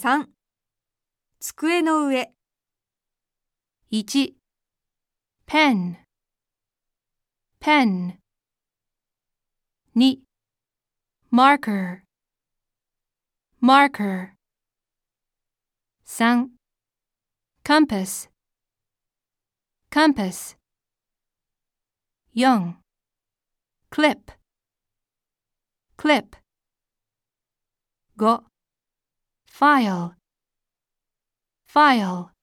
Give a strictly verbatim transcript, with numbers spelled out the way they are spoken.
さん、机の上。 いち pen pen に marker marker さん compass compass よん clip clip ご file file